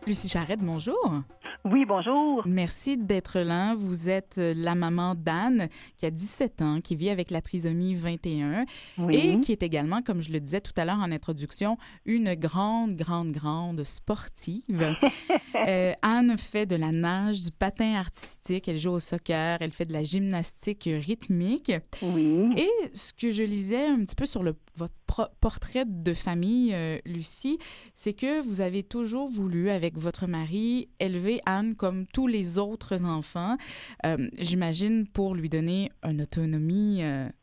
Lucie Charette, bonjour. Oui, bonjour. Merci d'être là. Vous êtes la maman d'Anne, qui a 17 ans, qui vit avec la trisomie 21 et Oui. qui est également, comme je le disais tout à l'heure en introduction, une grande sportive. Anne fait de la nage, du patin artistique, elle joue au soccer, elle fait de la gymnastique rythmique. Oui. Et ce que je lisais un petit peu sur votre portrait de famille, Lucie, c'est que vous avez toujours voulu, avec votre mari, élever Anne comme tous les autres enfants, j'imagine pour lui donner une autonomie,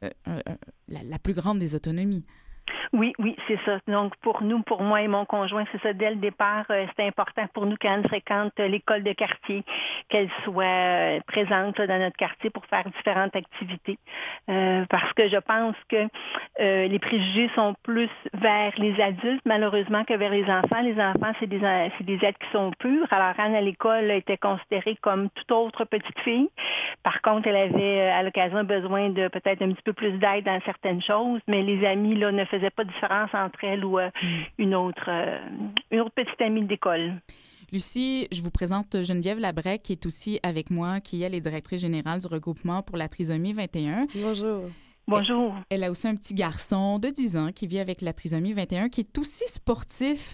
la plus grande des autonomies. Oui, c'est ça. Donc, pour nous, pour moi et mon conjoint, c'est ça. Dès le départ, c'était important pour nous qu'Anne fréquente l'école de quartier, qu'elle soit présente là, dans notre quartier pour faire différentes activités. Parce que je pense que les préjugés sont plus vers les adultes, malheureusement, que vers les enfants. Les enfants, c'est des êtres qui sont purs. Alors, Anne, à l'école, était considérée comme toute autre petite fille. Par contre, elle avait, à l'occasion, besoin de peut-être un petit peu plus d'aide dans certaines choses, mais les amis, là, ne faisaient pas de différence entre elle ou une autre petite amie d'école. Lucie, je vous présente Geneviève Labrec, qui est aussi avec moi, qui elle est directrice générale du regroupement pour la trisomie 21. Bonjour. Bonjour. Elle a aussi un petit garçon de 10 ans qui vit avec la trisomie 21, qui est aussi sportif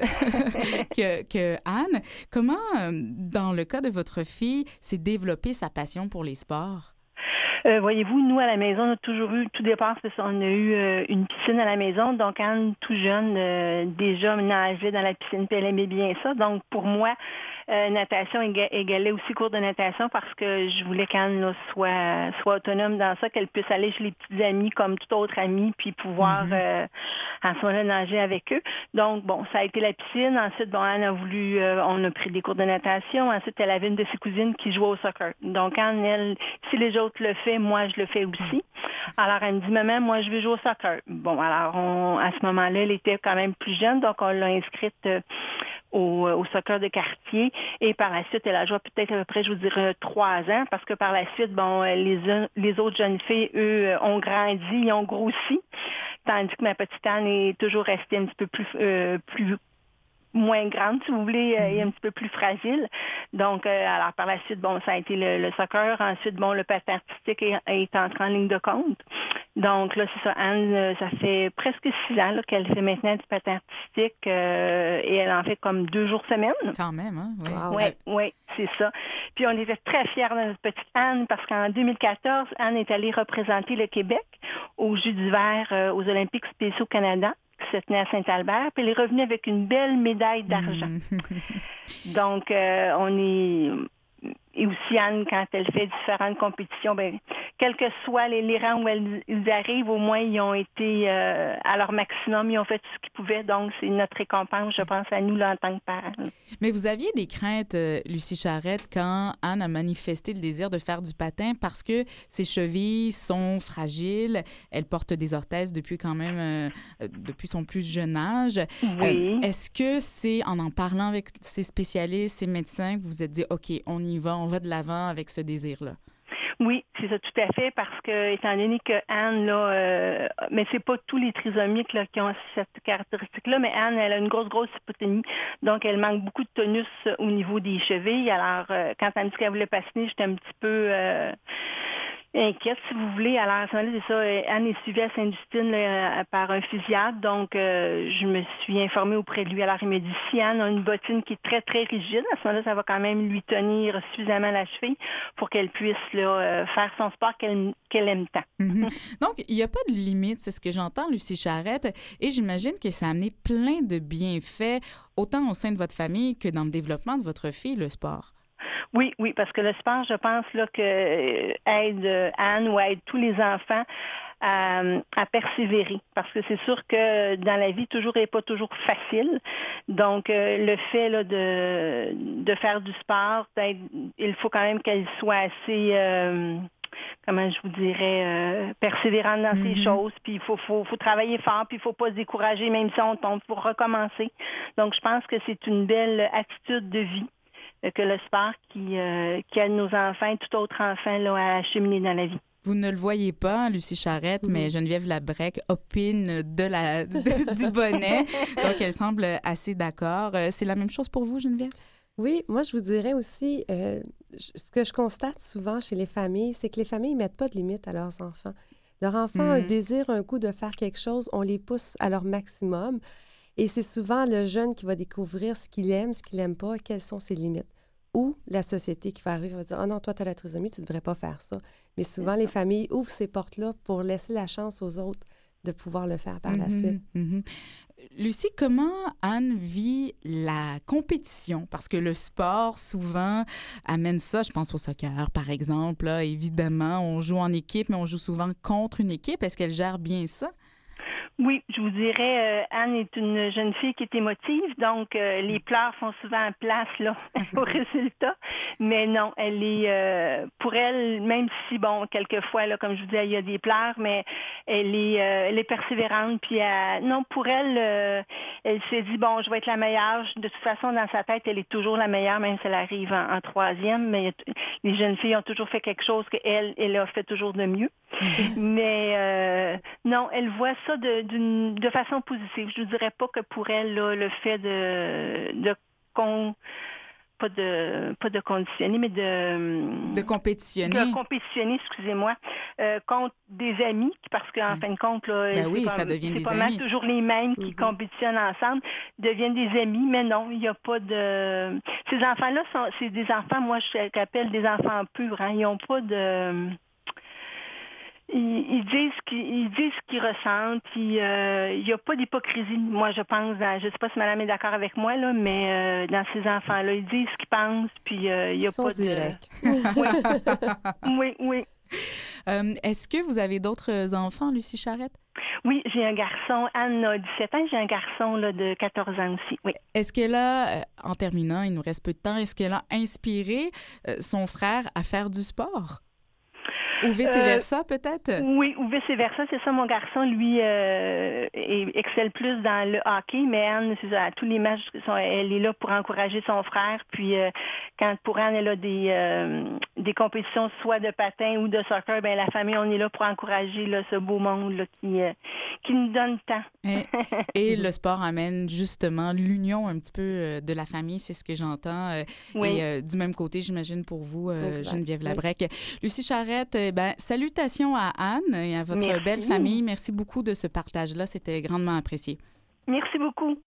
que Anne. Comment, dans le cas de votre fille, s'est développée sa passion pour les sports? Voyez-vous, nous, à la maison, on a toujours eu, tout départ, c'est ça, on a eu une piscine à la maison. Donc, Anne, tout jeune, déjà nageait dans la piscine, puis elle aimait bien ça. Donc, pour moi, natation égalait aussi cours de natation parce que je voulais qu'Anne là, soit autonome dans ça, qu'elle puisse aller chez les petits amis comme tout autre ami, puis pouvoir à ce moment-là nager avec eux. Donc, bon, ça a été la piscine. Ensuite, bon, Anne a voulu, on a pris des cours de natation. Ensuite, elle avait une de ses cousines qui jouait au soccer. Donc, Anne, elle, si les autres le font, moi, je le fais aussi. Alors, elle me dit, maman, moi, je veux jouer au soccer. Bon, alors, à ce moment-là, elle était quand même plus jeune, donc on l'a inscrite au soccer de quartier. Et par la suite, elle a joué peut-être à peu près, je vous dirais, 3 ans, parce que par la suite, bon, les autres jeunes filles, eux, ont grandi, ils ont grossi, tandis que ma petite Anne est toujours restée un petit peu plus moins grande, si vous voulez, et un petit peu plus fragile. Donc, alors par la suite, bon, ça a été le soccer. Ensuite, bon, le patin artistique est entré en ligne de compte. Donc, là, c'est ça. Anne, ça fait presque 6 ans là, qu'elle fait maintenant du patin artistique et elle en fait comme 2 jours semaine. Quand même, hein? Oui. Wow. Oui, c'est ça. Puis, on était très fiers de notre petite Anne parce qu'en 2014, Anne est allée représenter le Québec aux Jeux d'hiver aux Olympiques spéciaux Canada, qui se tenait à Saint-Albert, puis elle est revenue avec une belle médaille d'argent. Donc, on est... Et aussi, Anne, quand elle fait différentes compétitions, ben, quels que soient les rangs où ils arrivent, au moins, ils ont été à leur maximum, ils ont fait tout ce qu'ils pouvaient. Donc, c'est notre récompense, je pense, à nous, là, en tant que parents. Mais vous aviez des craintes, Lucie Charette, quand Anne a manifesté le désir de faire du patin parce que ses chevilles sont fragiles. Elle porte des orthèses depuis quand même, depuis son plus jeune âge. Oui. Est-ce que c'est en parlant avec ces spécialistes, ces médecins, que vous vous êtes dit, OK, on y va, on va de l'avant avec ce désir-là? Oui, c'est ça, tout à fait, parce que, étant donné que Anne, là, mais c'est pas tous les trisomiques là, qui ont cette caractéristique-là, mais Anne, elle a une grosse hypotonie, donc elle manque beaucoup de tonus au niveau des chevilles. Alors, quand elle me dit qu'elle voulait patiner, j'étais un petit peu inquiète, si vous voulez. Alors, à ce moment-là, c'est ça, Anne est suivie à Sainte-Justine là, par un physiatre, donc je me suis informée auprès de lui. Alors, il me dit, si Anne a une bottine qui est très, très rigide, à ce moment-là, ça va quand même lui tenir suffisamment la cheville pour qu'elle puisse là, faire son sport qu'elle aime tant. Donc, il n'y a pas de limite, c'est ce que j'entends, Lucie Charette, et j'imagine que ça a amené plein de bienfaits, autant au sein de votre famille que dans le développement de votre fille, le sport. Oui, parce que le sport, je pense là que aide Anne ou aide tous les enfants à persévérer. Parce que c'est sûr que dans la vie, toujours n'est pas toujours facile. Donc, le fait là, de faire du sport, il faut quand même qu'elle soit assez comment je vous dirais, persévérante dans ces choses, puis il faut travailler fort, puis il ne faut pas se décourager, même si on tombe, pour recommencer. Donc, je pense que c'est une belle attitude de vie que le sport qui aide nos enfants et tout autre enfant là, à cheminer dans la vie. Vous ne le voyez pas, Lucie Charette, mais Geneviève Labrec opine du bonnet. Donc, elle semble assez d'accord. C'est la même chose pour vous, Geneviève? Oui, moi, je vous dirais aussi, ce que je constate souvent chez les familles, c'est que les familles ne mettent pas de limites à leurs enfants. Leur enfant a un désir, un goût de faire quelque chose, on les pousse à leur maximum. Et c'est souvent le jeune qui va découvrir ce qu'il aime, ce qu'il n'aime pas, quelles sont ses limites. Ou la société qui va arriver et va dire « Ah non, toi, tu as la trisomie, tu ne devrais pas faire ça. » Mais souvent, les familles ouvrent ces portes-là pour laisser la chance aux autres de pouvoir le faire par la suite. Lucie, comment Anne vit la compétition? Parce que le sport, souvent, amène ça. Je pense au soccer, par exemple. Là, évidemment, on joue en équipe, mais on joue souvent contre une équipe. Est-ce qu'elle gère bien ça? Oui, je vous dirais, Anne est une jeune fille qui est émotive, donc les pleurs font souvent place là au résultat. Mais non, elle est, pour elle, même si bon, quelquefois là, comme je vous dis, il y a des pleurs, mais elle est persévérante. Puis non, pour elle, elle s'est dit bon, je vais être la meilleure. De toute façon, dans sa tête, elle est toujours la meilleure, même si elle arrive en troisième. Mais les jeunes filles ont toujours fait quelque chose qu'elle, elle a fait toujours de mieux. Mais non, elle voit ça de façon positive. Je ne dirais pas que pour elle, là, le fait pas de conditionner, mais de compétitionner. De compétitionner, excusez-moi, contre des amis, parce qu'en fin de compte, là, ça devient des amis. C'est pas mal toujours les mêmes qui compétitionnent ensemble, deviennent des amis, mais non, il n'y a pas de... Ces enfants-là, c'est des enfants, moi, je l'appelle des enfants purs, hein. Ils n'ont pas de... Ils disent ce qu'ils ressentent. Il n'y a pas d'hypocrisie, moi, je pense. Je ne sais pas si madame est d'accord avec moi, là, mais dans ces enfants-là, ils disent ce qu'ils pensent, puis il n'y a pas direct. Oui. Est-ce que vous avez d'autres enfants, Lucie Charette? Oui, j'ai un garçon. Anne a 17 ans. J'ai un garçon là, de 14 ans aussi, oui. Est-ce qu'elle a, en terminant, il nous reste peu de temps, est-ce qu'elle a inspiré son frère à faire du sport? Ou vice-versa, peut-être? Oui, ou vice-versa. C'est ça, mon garçon, lui, excelle plus dans le hockey, mais Anne, c'est ça, à tous les matchs, elle est là pour encourager son frère. Puis, quand pour Anne, elle a des compétitions, soit de patin ou de soccer, bien, la famille, on est là pour encourager là, ce beau monde là, qui nous donne tant. Et le sport amène justement l'union un petit peu de la famille, c'est ce que j'entends. Oui. Et du même côté, j'imagine, pour vous, Geneviève Labrec. Lucie Charette, salutations à Anne et à votre belle famille. Merci beaucoup de ce partage-là. C'était grandement apprécié. Merci beaucoup.